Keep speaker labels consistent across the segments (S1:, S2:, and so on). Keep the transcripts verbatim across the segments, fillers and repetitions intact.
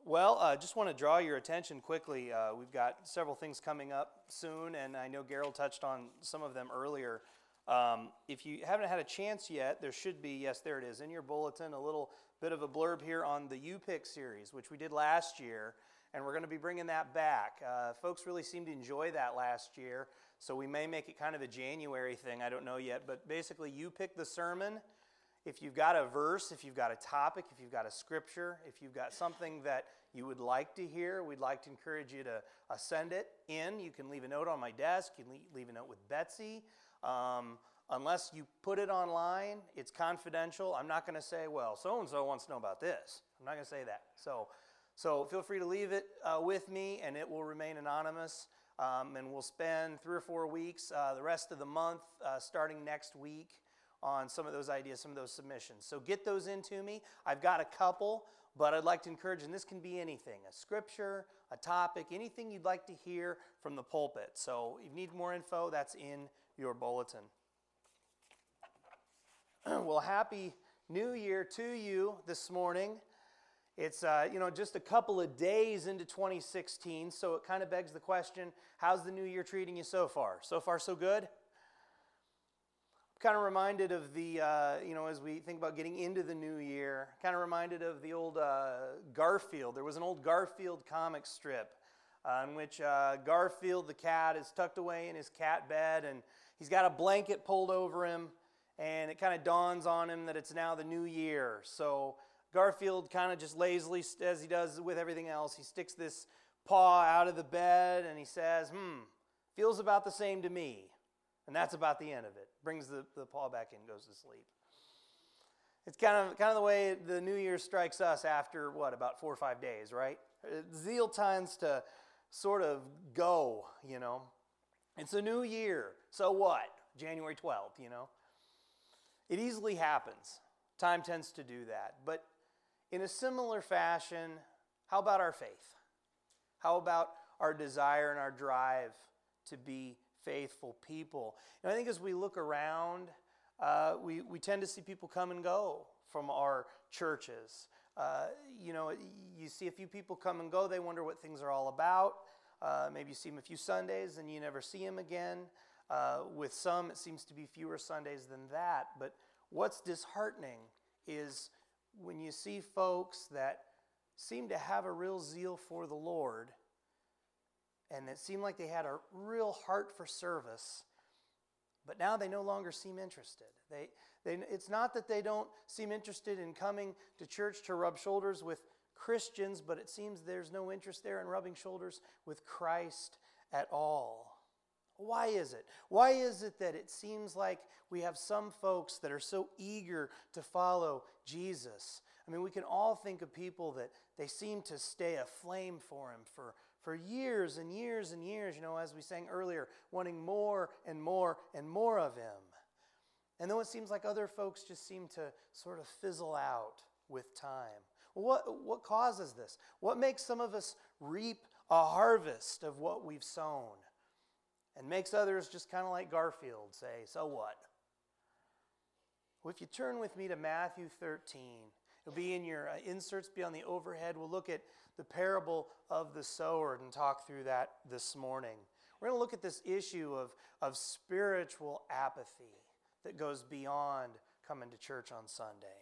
S1: Well, I uh, just want to draw your attention quickly. Uh, we've got several things coming up soon, and I know Gerald touched on some of them earlier. Um, if you haven't had a chance yet, there should be, yes, there it is, in your bulletin, a little bit of a blurb here on the U Pick series, which we did last year, and we're going to be bringing that back. Uh, folks really seemed to enjoy that last year, so we may make it kind of a January thing, I don't know yet, but basically you pick the sermon. If you've got a verse, if you've got a topic, if you've got a scripture, if you've got something that you would like to hear, we'd like to encourage you to uh, send it in. You can leave a note on my desk. You can leave a note with Betsy. Um, unless you put it online, it's confidential. I'm not going to say, well, so-and-so wants to know about this. I'm not going to say that. So, so feel free to leave it uh, with me, and it will remain anonymous. Um, and we'll spend three or four weeks, uh, the rest of the month, uh, starting next week, on some of those ideas, some of those submissions. So get those into me. I've got a couple, but I'd like to encourage, and this can be anything, a scripture, a topic, anything you'd like to hear from the pulpit. So if you need more info, that's in your bulletin. Well, happy New Year to you this morning. It's, uh, you know, just a couple of days into twenty sixteen, so it kind of begs the question, how's the new year treating you so far? So far, so good? Kind of reminded of the, uh, you know, as we think about getting into the new year, kind of reminded of the old uh, Garfield. There was an old Garfield comic strip uh, in which uh, Garfield the cat is tucked away in his cat bed, and he's got a blanket pulled over him, and it kind of dawns on him that it's now the new year. So Garfield kind of just lazily, as he does with everything else, he sticks this paw out of the bed, and he says, hmm, feels about the same to me. And that's about the end of it. Brings the, the paw back in, goes to sleep. It's kind of kind of the way the new year strikes us after, what, about four or five days, right? Zeal tends to sort of go, you know. It's a new year. So what? January twelfth, you know. It easily happens. Time tends to do that. But in a similar fashion, how about our faith? How about our desire and our drive to be faithful people? And I think as we look around, uh, we, we tend to see people come and go from our churches. Uh, you know, you see a few people come and go, they wonder what things are all about. Uh, maybe you see them a few Sundays and you never see them again. Uh, with some, it seems to be fewer Sundays than that. But what's disheartening is when you see folks that seem to have a real zeal for the Lord, and it seemed like they had a real heart for service, but now they no longer seem interested. They, they, it's not that they don't seem interested in coming to church to rub shoulders with Christians, but it seems there's no interest there in rubbing shoulders with Christ at all. Why is it? Why is it that it seems like we have some folks that are so eager to follow Jesus? I mean, we can all think of people that they seem to stay aflame for him for For years and years and years, you know, as we sang earlier, wanting more and more and more of him. And then it seems like other folks just seem to sort of fizzle out with time. Well, what, what causes this? What makes some of us reap a harvest of what we've sown? And makes others just kind of like Garfield say, so what? Well, if you turn with me to Matthew thirteen, it'll be in your uh, inserts, be on the overhead. We'll look at the parable of the sower and talk through that this morning. We're going to look at this issue of, of spiritual apathy that goes beyond coming to church on Sunday.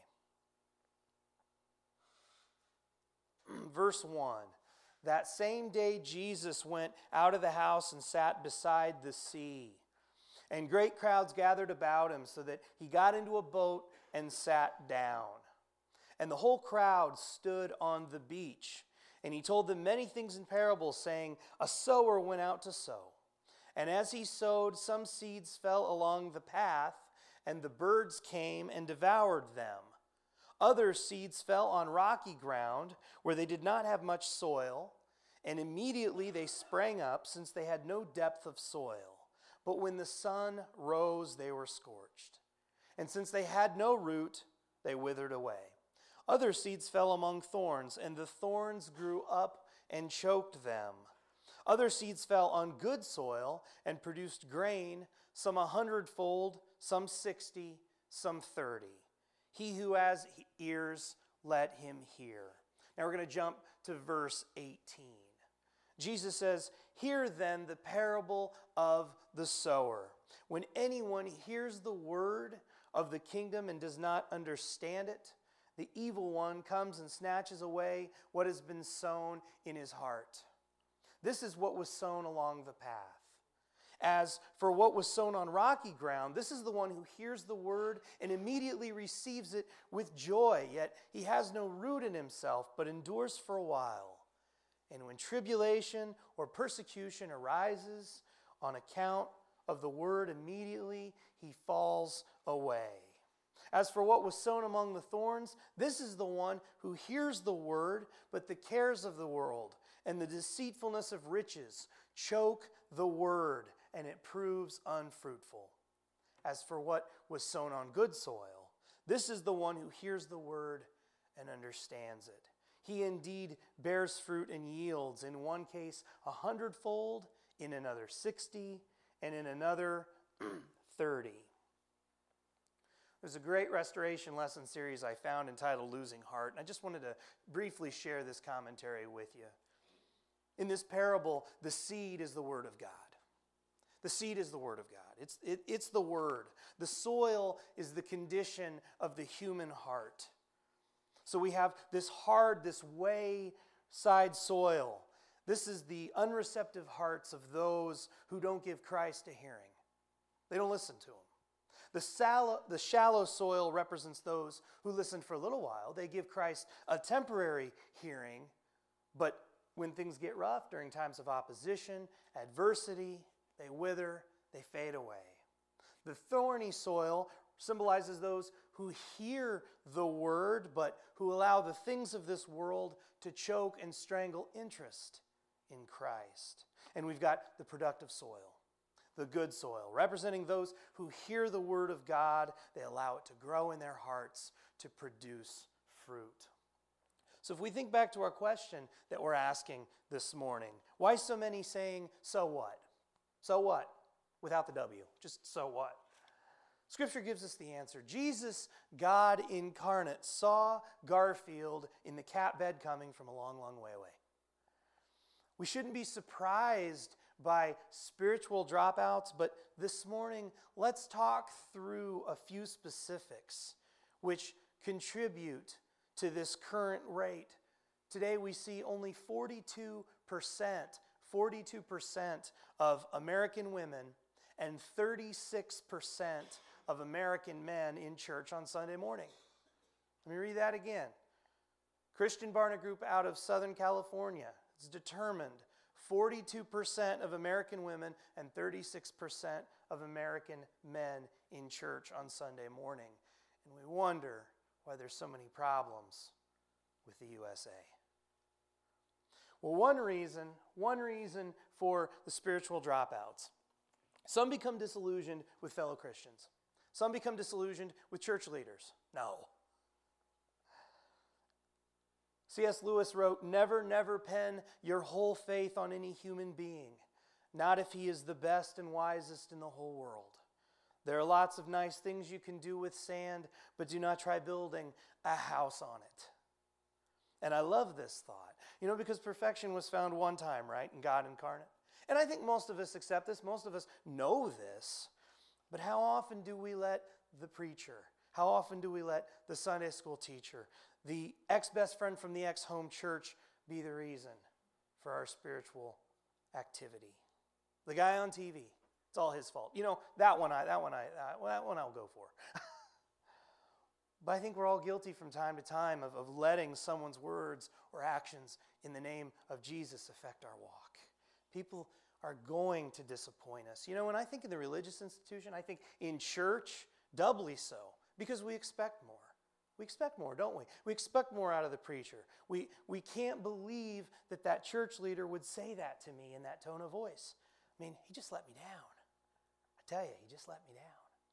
S1: Verse one, that same day Jesus went out of the house and sat beside the sea. And great crowds gathered about him so that he got into a boat and sat down. And the whole crowd stood on the beach. And he told them many things in parables, saying, a sower went out to sow. And as he sowed, some seeds fell along the path, and the birds came and devoured them. Other seeds fell on rocky ground, where they did not have much soil, and immediately they sprang up, since they had no depth of soil. But when the sun rose, they were scorched. And since they had no root, they withered away. Other seeds fell among thorns, and the thorns grew up and choked them. Other seeds fell on good soil and produced grain, some a hundredfold, some sixty, some thirty. He who has ears, let him hear. Now we're going to jump to verse eighteen. Jesus says, "Hear then the parable of the sower. When anyone hears the word of the kingdom and does not understand it, the evil one comes and snatches away what has been sown in his heart. This is what was sown along the path. As for what was sown on rocky ground, this is the one who hears the word and immediately receives it with joy, yet he has no root in himself, but endures for a while. And when tribulation or persecution arises on account of the word, immediately he falls away. As for what was sown among the thorns, this is the one who hears the word, but the cares of the world and the deceitfulness of riches choke the word, and it proves unfruitful. As for what was sown on good soil, this is the one who hears the word and understands it. He indeed bears fruit and yields, in one case a hundredfold, in another sixty, and in another thirty. There's a great restoration lesson series I found entitled Losing Heart, and I just wanted to briefly share this commentary with you. In this parable, the seed is the Word of God. The seed is the Word of God. It's, it, it's the Word. The soil is the condition of the human heart. So we have this hard, this wayside soil. This is the unreceptive hearts of those who don't give Christ a hearing. They don't listen to Him. The shallow, the shallow soil represents those who listen for a little while. They give Christ a temporary hearing, but when things get rough, during times of opposition, adversity, they wither, they fade away. The thorny soil symbolizes those who hear the word, but who allow the things of this world to choke and strangle interest in Christ. And we've got the productive soil, the good soil, representing those who hear the word of God. They allow it to grow in their hearts to produce fruit. So if we think back to our question that we're asking this morning, why so many saying, so what? So what? Without the W, just so what? Scripture gives us the answer. Jesus, God incarnate, saw Garfield in the cat bed coming from a long, long way away. We shouldn't be surprised by spiritual dropouts, but this morning, let's talk through a few specifics which contribute to this current rate. Today we see only forty-two percent, forty-two percent of American women and thirty-six percent of American men in church on Sunday morning. Let me read that again. Christian Barna Group out of Southern California has determined forty-two percent of American women and thirty-six percent of American men in church on Sunday morning. And we wonder why there's so many problems with the U S A. Well, one reason, one reason for the spiritual dropouts. Some become disillusioned with fellow Christians. Some become disillusioned with church leaders. No. C S Lewis wrote, "Never, never pen your whole faith on any human being, not if he is the best and wisest in the whole world. There are lots of nice things you can do with sand, but do not try building a house on it." And I love this thought, you know, because perfection was found one time, right, in God incarnate. And I think most of us accept this, most of us know this, but how often do we let the preacher, how often do we let the Sunday school teacher, the ex-best friend from the ex-home church be the reason for our spiritual activity? The guy on T V, it's all his fault. You know, that one I, that one I, uh, that one I'll go for. But I think we're all guilty from time to time of, of letting someone's words or actions in the name of Jesus affect our walk. People are going to disappoint us. You know, when I think in the religious institution, I think in church, doubly so, because we expect more. We expect more, don't we? We expect more out of the preacher. We, we can't believe that that church leader would say that to me in that tone of voice. I mean, he just let me down. I tell you, he just let me down.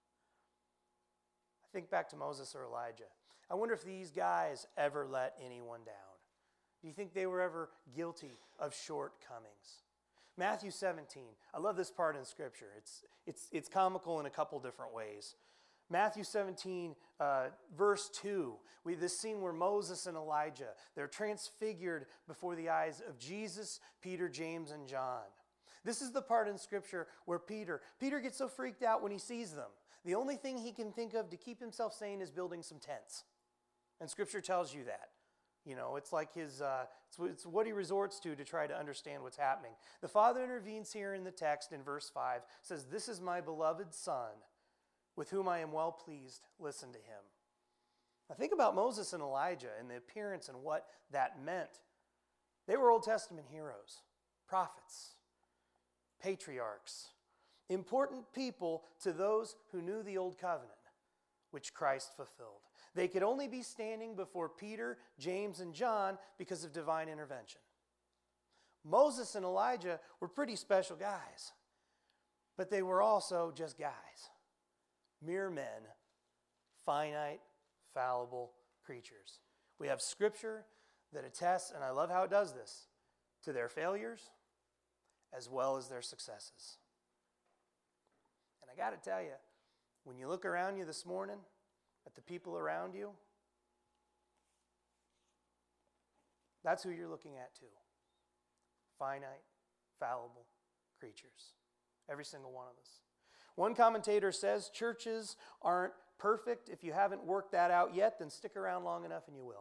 S1: I think back to Moses or Elijah. I wonder if these guys ever let anyone down. Do you think they were ever guilty of shortcomings? Matthew seventeen. I love this part in Scripture. It's, it's, it's comical in a couple different ways. Matthew seventeen, uh, verse two, we this scene where Moses and Elijah, they're transfigured before the eyes of Jesus, Peter, James, and John. This is the part in Scripture where Peter, Peter gets so freaked out when he sees them. The only thing he can think of to keep himself sane is building some tents. And Scripture tells you that. You know, it's like his, uh, it's, it's what he resorts to to try to understand what's happening. The Father intervenes here in the text in verse five, says, "This is my beloved Son, with whom I am well pleased. Listen to him." Now think about Moses and Elijah and the appearance and what that meant. They were Old Testament heroes, prophets, patriarchs, important people to those who knew the Old Covenant, which Christ fulfilled. They could only be standing before Peter, James, and John because of divine intervention. Moses and Elijah were pretty special guys, but they were also just guys, mere men, finite, fallible creatures. We have Scripture that attests, and I love how it does this, to their failures as well as their successes. And I got to tell you, when you look around you this morning at the people around you, that's who you're looking at too. Finite, fallible creatures. Every single one of us. One commentator says churches aren't perfect. If you haven't worked that out yet, then stick around long enough and you will.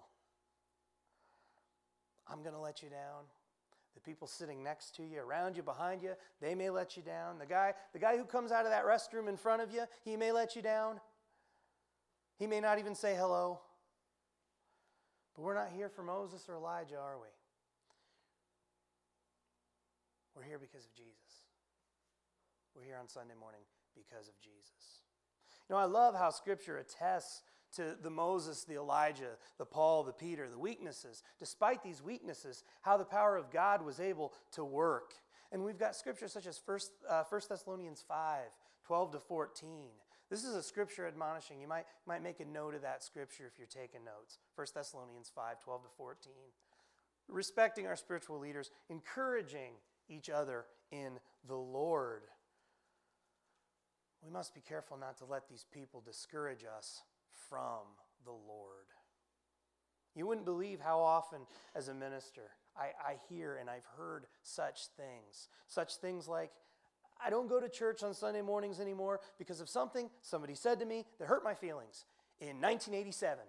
S1: I'm going to let you down. The people sitting next to you, around you, behind you, they may let you down. The guy, the guy who comes out of that restroom in front of you, he may let you down. He may not even say hello. But we're not here for Moses or Elijah, are we? We're here because of Jesus. We're here on Sunday morning because of Jesus. You know, I love how Scripture attests to the Moses, the Elijah, the Paul, the Peter, the weaknesses. Despite these weaknesses, how the power of God was able to work. And we've got Scripture such as First uh, First Thessalonians five, twelve to fourteen. This is a Scripture admonishing. You might, might make a note of that Scripture if you're taking notes. First Thessalonians five, twelve to fourteen. Respecting our spiritual leaders, encouraging each other in the Lord. We must be careful not to let these people discourage us from the Lord. You wouldn't believe how often as a minister I, I hear and I've heard such things. Such things like, I don't go to church on Sunday mornings anymore because of something somebody said to me that hurt my feelings in nineteen eighty-seven.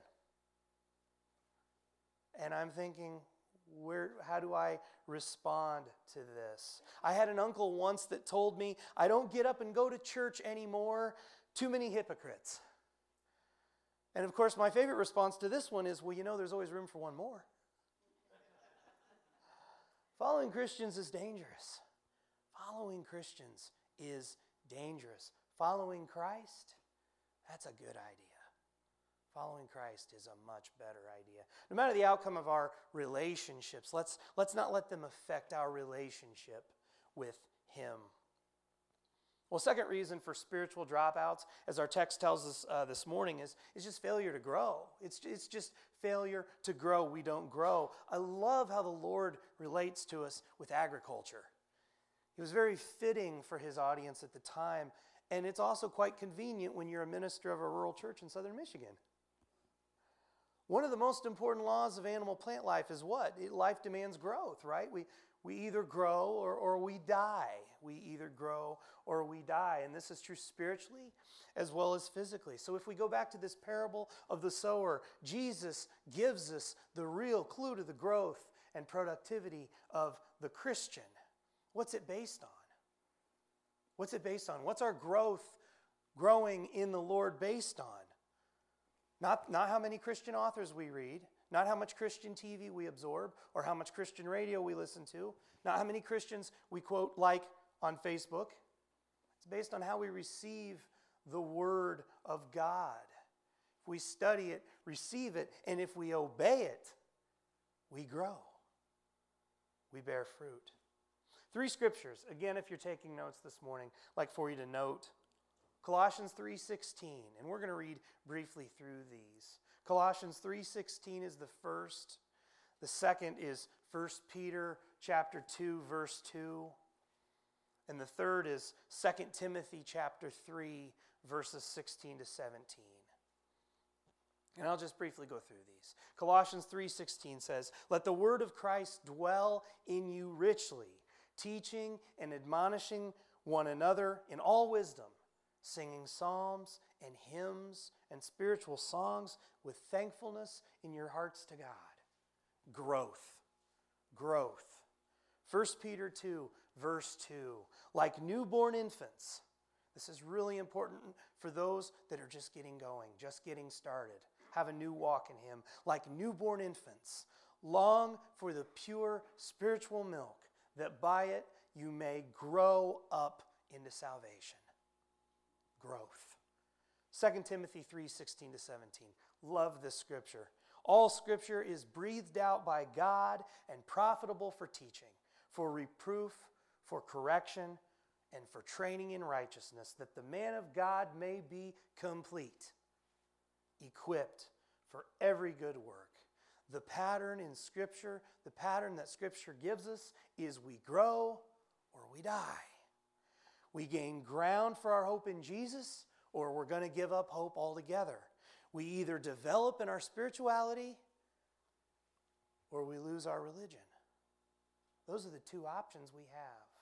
S1: And I'm thinking, where? How do I respond to this? I had an uncle once that told me, I don't get up and go to church anymore. Too many hypocrites. And of course, my favorite response to this one is, well, you know, there's always room for one more. Following Christians is dangerous. Following Christians is dangerous. Following Christ, that's a good idea. Following Christ is a much better idea. No matter the outcome of our relationships, let's, let's not let them affect our relationship with Him. Well, second reason for spiritual dropouts, as our text tells us uh, this morning, is, is just failure to grow. It's, it's just failure to grow. We don't grow. I love how the Lord relates to us with agriculture. It was very fitting for His audience at the time, and it's also quite convenient when you're a minister of a rural church in southern Michigan. One of the most important laws of animal plant life is what? It, life demands growth, right? We, we either grow or, or we die. We either grow or we die. And this is true spiritually as well as physically. So if we go back to this parable of the sower, Jesus gives us the real clue to the growth and productivity of the Christian. What's it based on? What's it based on? What's our growth, growing in the Lord based on? Not, not how many Christian authors we read, not how much Christian T V we absorb, or how much Christian radio we listen to, not how many Christians we quote like on Facebook. It's based on how we receive the Word of God. If we study it, receive it, and if we obey it, we grow. We bear fruit. Three scriptures, again, if you're taking notes this morning, I'd like for you to note. Colossians three sixteen, and we're going to read briefly through these. Colossians three sixteen is the first. The second is First Peter chapter two, verse two. And the third is Second Timothy chapter three, verses sixteen to seventeen. And I'll just briefly go through these. Colossians three sixteen says, "Let the word of Christ dwell in you richly, teaching and admonishing one another in all wisdom, singing psalms and hymns and spiritual songs with thankfulness in your hearts to God." Growth. Growth. First Peter two, verse two. "Like newborn infants," this is really important for those that are just getting going, just getting started, have a new walk in Him. "Like newborn infants, long for the pure spiritual milk, that by it you may grow up into salvation." Growth. Second Timothy three sixteen to seventeen. Love this scripture. "All scripture is breathed out by God and profitable for teaching, for reproof, for correction, and for training in righteousness, that the man of God may be complete, equipped for every good work." The pattern in Scripture, the pattern that Scripture gives us, is we grow or we die. We gain ground for our hope in Jesus, or we're going to give up hope altogether. We either develop in our spirituality or we lose our religion. Those are the two options we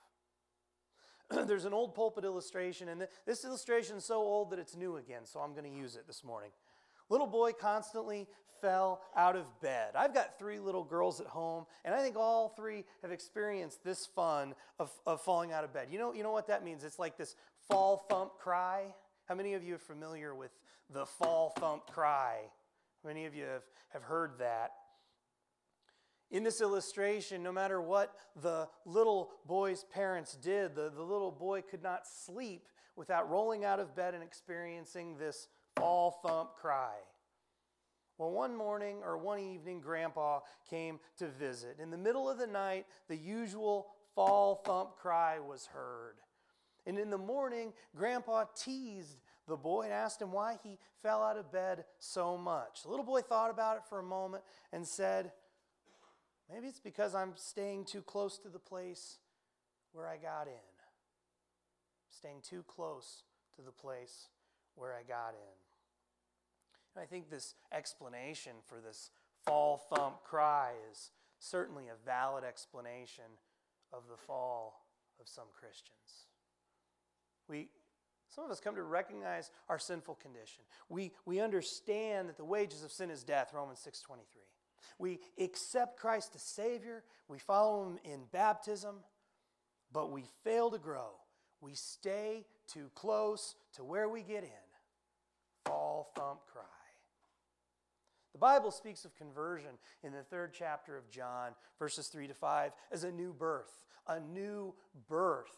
S1: have. There's an old pulpit illustration, and this illustration is so old that it's new again, so I'm going to use it this morning. Little boy constantly fell out of bed. I've got three little girls at home, and I think all three have experienced this fun of, of falling out of bed. You know, you know what that means? It's like this fall thump cry. How many of you are familiar with the fall thump cry? How many of you have, have heard that? In this illustration, no matter what the little boy's parents did, the, the little boy could not sleep without rolling out of bed and experiencing this fall thump cry. Well, one morning or one evening, Grandpa came to visit. In the middle of the night, the usual fall thump cry was heard. And in the morning, Grandpa teased the boy and asked him why he fell out of bed so much. The little boy thought about it for a moment and said, "Maybe it's because I'm staying too close to the place where I got in. Staying too close to the place where I got in." And I think this explanation for this fall thump cry is certainly a valid explanation of the fall of some Christians. We, some of us come to recognize our sinful condition. We, we understand that the wages of sin is death, Romans six twenty-three. We accept Christ as Savior. We follow Him in baptism, but we fail to grow. We stay too close to where we get in. Fall thump cry. The Bible speaks of conversion in the third chapter of John, verses three to five, as a new birth. A new birth.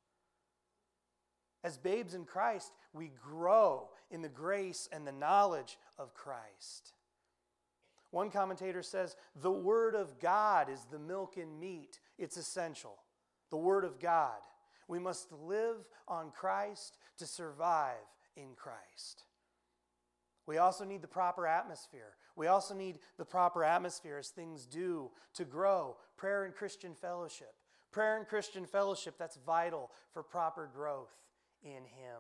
S1: As babes in Christ, we grow in the grace and the knowledge of Christ. One commentator says, the Word of God is the milk and meat. It's essential. The Word of God. We must live on Christ to survive in Christ. We also need the proper atmosphere. We also need the proper atmosphere as things do to grow. Prayer and Christian fellowship. Prayer and Christian fellowship, that's vital for proper growth in Him.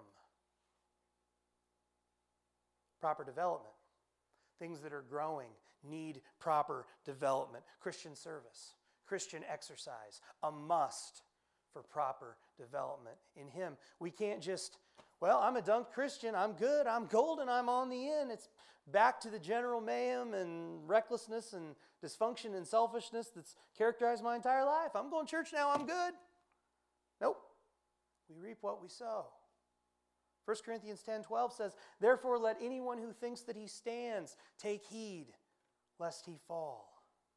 S1: Proper development. Things that are growing need proper development. Christian service, Christian exercise, a must for proper development in Him. We can't just, well, I'm a dunk Christian, I'm good, I'm golden, I'm on the in. It's back to the general mayhem and recklessness and dysfunction and selfishness that's characterized my entire life. I'm going to church now, I'm good. Nope. We reap what we sow. First Corinthians ten twelve says, therefore let anyone who thinks that he stands take heed lest he fall.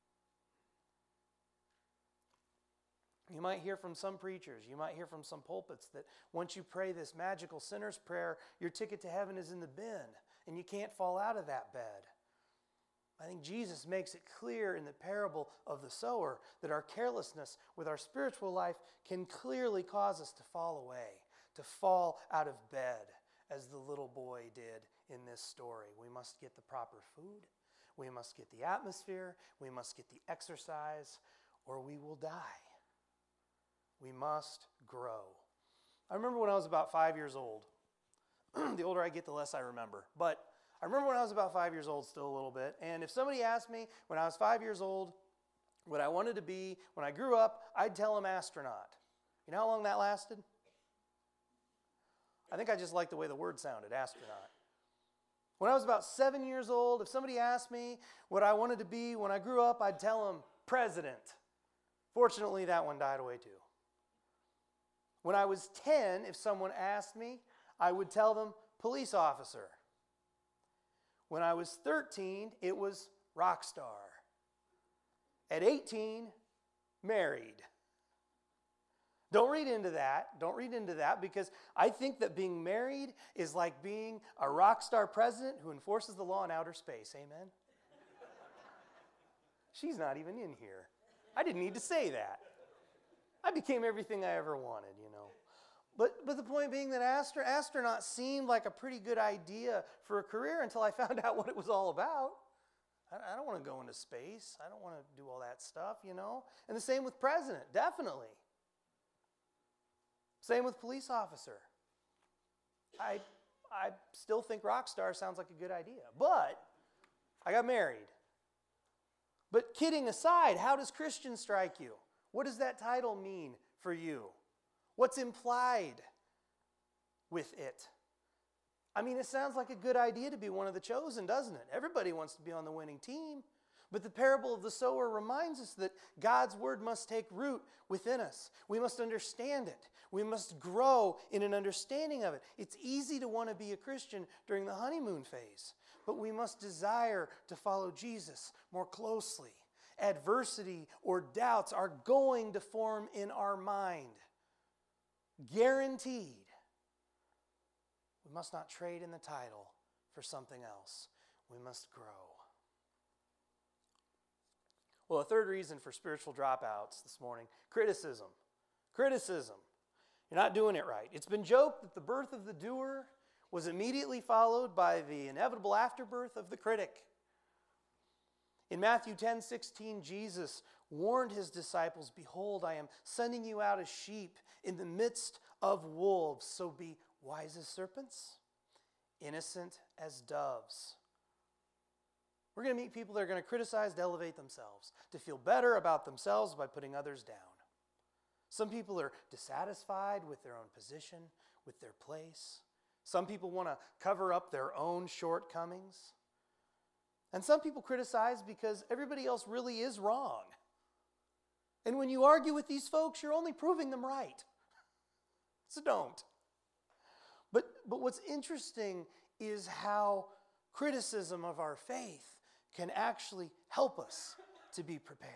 S1: You might hear from some preachers, you might hear from some pulpits that once you pray this magical sinner's prayer, your ticket to heaven is in the bin and you can't fall out of that bed. I think Jesus makes it clear in the parable of the sower that our carelessness with our spiritual life can clearly cause us to fall away, to fall out of bed, as the little boy did in this story. We must get the proper food, we must get the atmosphere, we must get the exercise, or we will die. We must grow. I remember when I was about five years old, The older I get, the less I remember. But I remember when I was about five years old, still a little bit. And if somebody asked me when I was five years old what I wanted to be when I grew up, I'd tell them astronaut. You know how long that lasted? I think I just liked the way the word sounded, astronaut. When I was about seven years old, if somebody asked me what I wanted to be when I grew up, I'd tell them president. Fortunately, that one died away too. When I was ten, if someone asked me, I would tell them police officer. When I was thirteen, it was rock star. At eighteen, married. Don't read into that. Don't read into that because I think that being married is like being a rock star president who enforces the law in outer space. Amen? She's not even in here. I didn't need to say that. I became everything I ever wanted, you know. But but the point being that astro- astronaut seemed like a pretty good idea for a career until I found out what it was all about. I, I don't want to go into space. I don't want to do all that stuff, you know. And the same with president, definitely. Same with police officer. I I still think rock star sounds like a good idea. But I got married. But kidding aside, how does Christian strike you? What does that title mean for you? What's implied with it? I mean, it sounds like a good idea to be one of the chosen, doesn't it? Everybody wants to be on the winning team. But the parable of the sower reminds us that God's word must take root within us. We must understand it. We must grow in an understanding of it. It's easy to want to be a Christian during the honeymoon phase, but we must desire to follow Jesus more closely. Adversity or doubts are going to form in our mind. Guaranteed. We must not trade in the title for something else. We must grow. Well, a third reason for spiritual dropouts this morning, criticism. Criticism. You're not doing it right. It's been joked that the birth of the doer was immediately followed by the inevitable afterbirth of the critic. In Matthew ten sixteen, Jesus warned his disciples, "Behold, I am sending you out as sheep in the midst of wolves, so be wise as serpents, innocent as doves." We're going to meet people that are going to criticize to elevate themselves, to feel better about themselves by putting others down. Some people are dissatisfied with their own position, with their place. Some people want to cover up their own shortcomings. And some people criticize because everybody else really is wrong. And when you argue with these folks, you're only proving them right. So don't. But, but what's interesting is how criticism of our faith can actually help us to be prepared.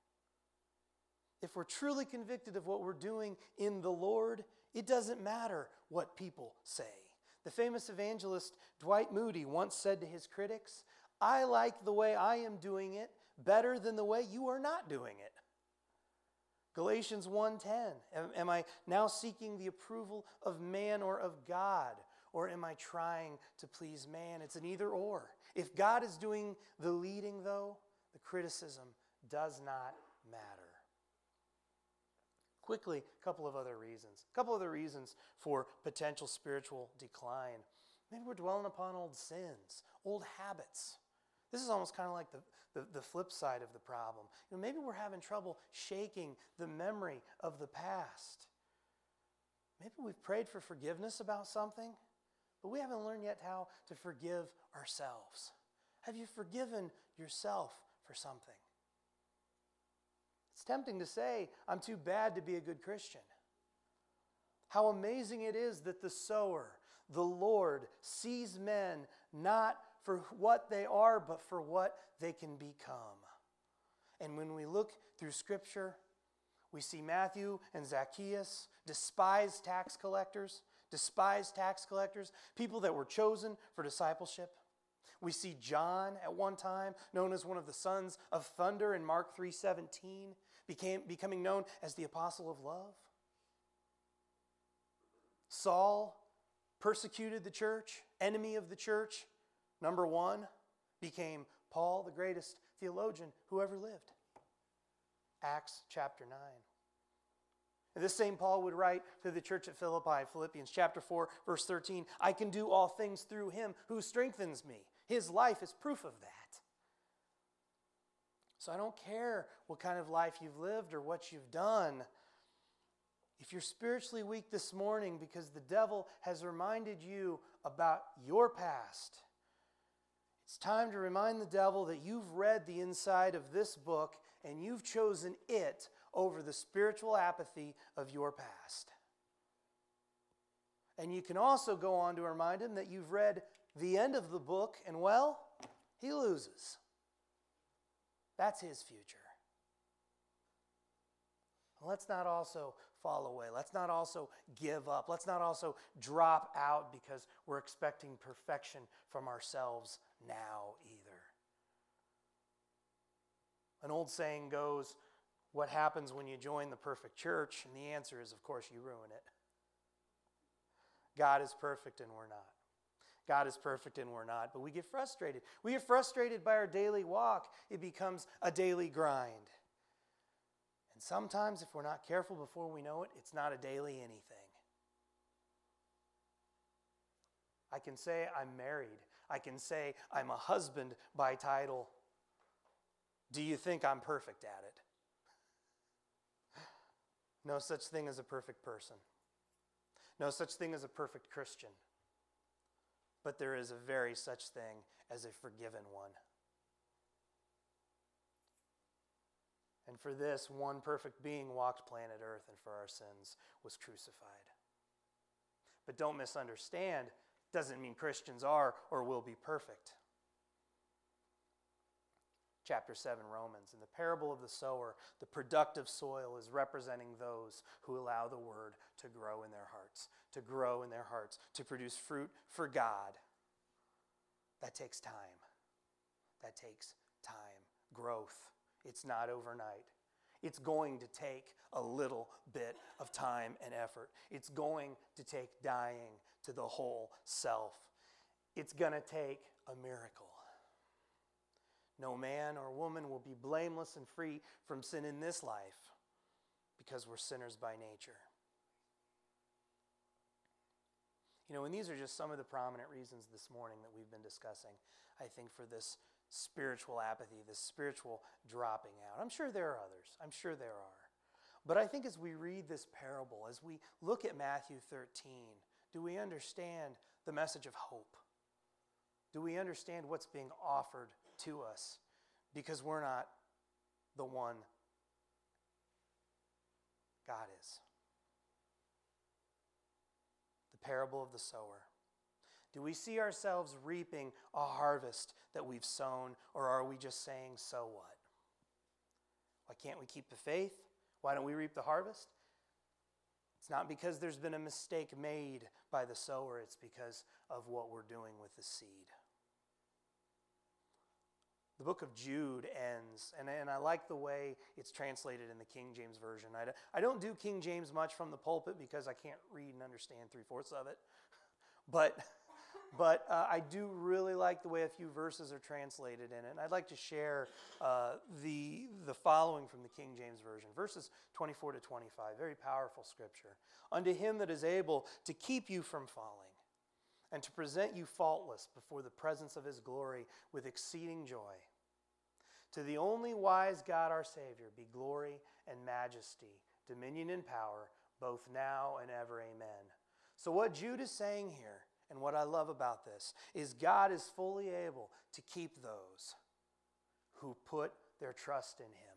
S1: If we're truly convicted of what we're doing in the Lord, it doesn't matter what people say. The famous evangelist Dwight Moody once said to his critics, "I like the way I am doing it better than the way you are not doing it." Galatians one ten, am, am I now seeking the approval of man or of God? Or am I trying to please man? It's an either or. If God is doing the leading, though, the criticism does not matter. Quickly, a couple of other reasons. A couple other reasons for potential spiritual decline. Maybe we're dwelling upon old sins, old habits. This is almost kind of like the, the, the flip side of the problem. You know, maybe we're having trouble shaking the memory of the past. Maybe we've prayed for forgiveness about something, but we haven't learned yet how to forgive ourselves. Have you forgiven yourself for something? It's tempting to say, I'm too bad to be a good Christian. How amazing it is that the sower, the Lord, sees men not for what they are, but for what they can become. And when we look through Scripture, we see Matthew and Zacchaeus, despised tax collectors, despised tax collectors, people that were chosen for discipleship. We see John at one time, known as one of the sons of thunder in Mark three seventeen, became, becoming known as the apostle of love. Saul persecuted the church, enemy of the church, number one, became Paul, the greatest theologian who ever lived. Acts chapter nine. And this same Paul would write to the church at Philippi, Philippians chapter four, verse thirteen, I can do all things through him who strengthens me. His life is proof of that. So I don't care what kind of life you've lived or what you've done. If you're spiritually weak this morning because the devil has reminded you about your past, it's time to remind the devil that you've read the inside of this book and you've chosen it over the spiritual apathy of your past. And you can also go on to remind him that you've read the end of the book and, well, he loses. That's his future. Let's not also fall away. Let's not also give up. Let's not also drop out because we're expecting perfection from ourselves now either. An old saying goes, what happens when you join the perfect church? And the answer is, of course, you ruin it. God is perfect and we're not. God is perfect and we're not. But we get frustrated. We get frustrated by our daily walk. It becomes a daily grind. And sometimes, if we're not careful before we know it, it's not a daily anything. I can say I'm married. I can say I'm a husband by title. Do you think I'm perfect at it? No such thing as a perfect person. No such thing as a perfect Christian. But there is a very such thing as a forgiven one. And for this, one perfect being walked planet Earth and for our sins was crucified. But don't misunderstand, doesn't mean Christians are or will be perfect. Chapter seven, Romans. In the parable of the sower, the productive soil is representing those who allow the word to grow in their hearts, to grow in their hearts, to produce fruit for God. That takes time. That takes time. Growth. It's not overnight. It's going to take a little bit of time and effort. It's going to take dying to the whole self. It's going to take a miracle. No man or woman will be blameless and free from sin in this life because we're sinners by nature. You know, and these are just some of the prominent reasons this morning that we've been discussing, I think, for this spiritual apathy, this spiritual dropping out. I'm sure there are others. I'm sure there are. But I think as we read this parable, as we look at Matthew thirteen, do we understand the message of hope? Do we understand what's being offered to us? Because we're not the one. God is. The parable of the sower. Do we see ourselves reaping a harvest that we've sown, or are we just saying, so what? Why can't we keep the faith? Why don't we reap the harvest? It's not because there's been a mistake made by the sower. It's because of what we're doing with the seed. The book of Jude ends, and, and I like the way it's translated in the King James Version. I, I don't do King James much from the pulpit because I can't read and understand three-fourths of it. But, but uh, I do really like the way a few verses are translated in it. And I'd like to share uh, the, the following from the King James Version. Verses twenty-four to twenty-five, very powerful scripture. Unto him that is able to keep you from falling, and to present you faultless before the presence of his glory with exceeding joy. To the only wise God our Savior be glory and majesty, dominion and power, both now and ever. Amen. So what Jude is saying here, and what I love about this, is God is fully able to keep those who put their trust in him.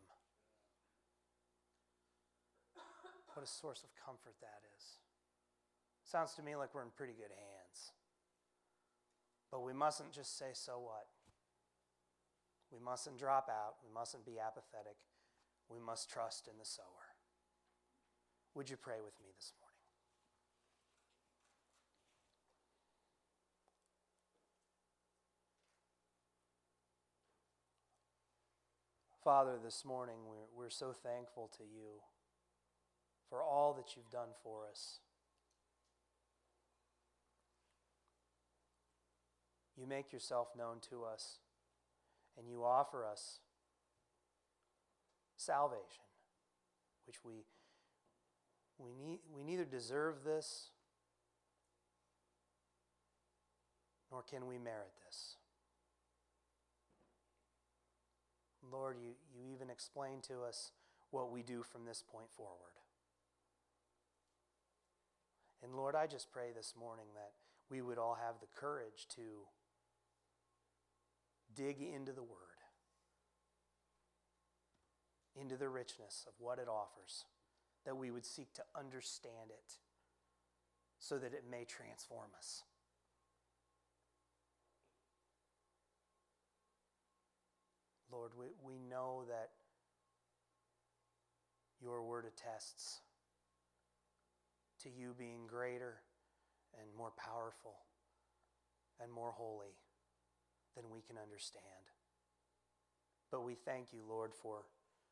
S1: What a source of comfort that is. Sounds to me like we're in pretty good hands. But we mustn't just say, so what? We mustn't drop out. We mustn't be apathetic. We must trust in the sower. Would you pray with me this morning? Father, this morning we're, we're so thankful to you for all that you've done for us. You make yourself known to us, and you offer us salvation, which we We, need, we neither deserve this, nor can we merit this. Lord, you, you even explain to us what we do from this point forward. And Lord, I just pray this morning that we would all have the courage to dig into the Word, into the richness of what it offers, that we would seek to understand it so that it may transform us. Lord, we, we know that your Word attests to you being greater and more powerful and more holy than we can understand. But we thank you, Lord, for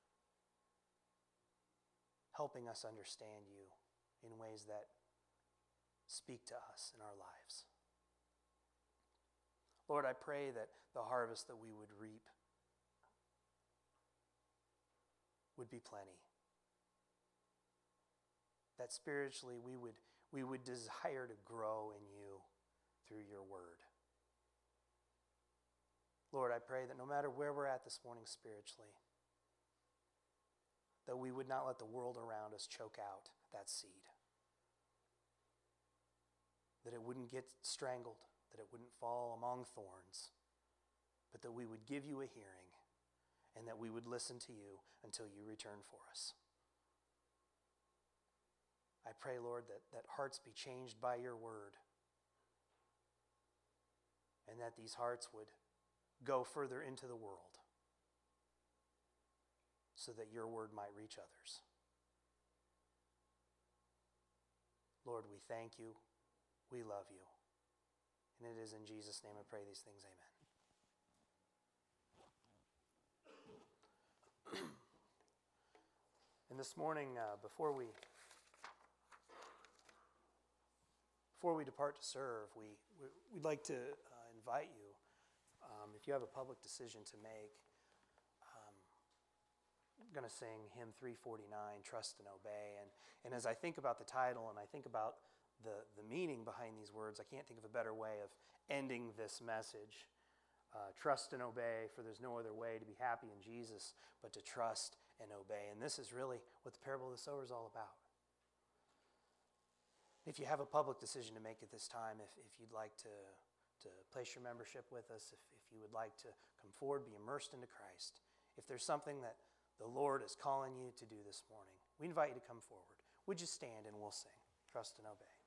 S1: helping us understand you in ways that speak to us in our lives. Lord, I pray that the harvest that we would reap would be plenty. That spiritually we would, we would desire to grow in you through your word. Lord, I pray that no matter where we're at this morning spiritually, that we would not let the world around us choke out that seed. That it wouldn't get strangled, that it wouldn't fall among thorns, but that we would give you a hearing and that we would listen to you until you return for us. I pray, Lord, that, that hearts be changed by your word and that these hearts would go further into the world so that your word might reach others. Lord, we thank you. We love you. And it is in Jesus' name I pray these things. Amen. And this morning, uh, before we before we depart to serve, we, we we'd like to uh, invite you, um, if you have a public decision to make. um, I'm going to sing hymn three forty-nine, Trust and Obey. And and as I think about the title and I think about the the meaning behind these words, I can't think of a better way of ending this message. Uh, trust and obey, for there's no other way to be happy in Jesus but to trust and obey. And this is really what the parable of the sower is all about. If you have a public decision to make at this time, if, if you'd like to, to place your membership with us, if, if you would like to come forward, be immersed into Christ, if there's something that the Lord is calling you to do this morning, we invite you to come forward. Would you stand and we'll sing, Trust and Obey.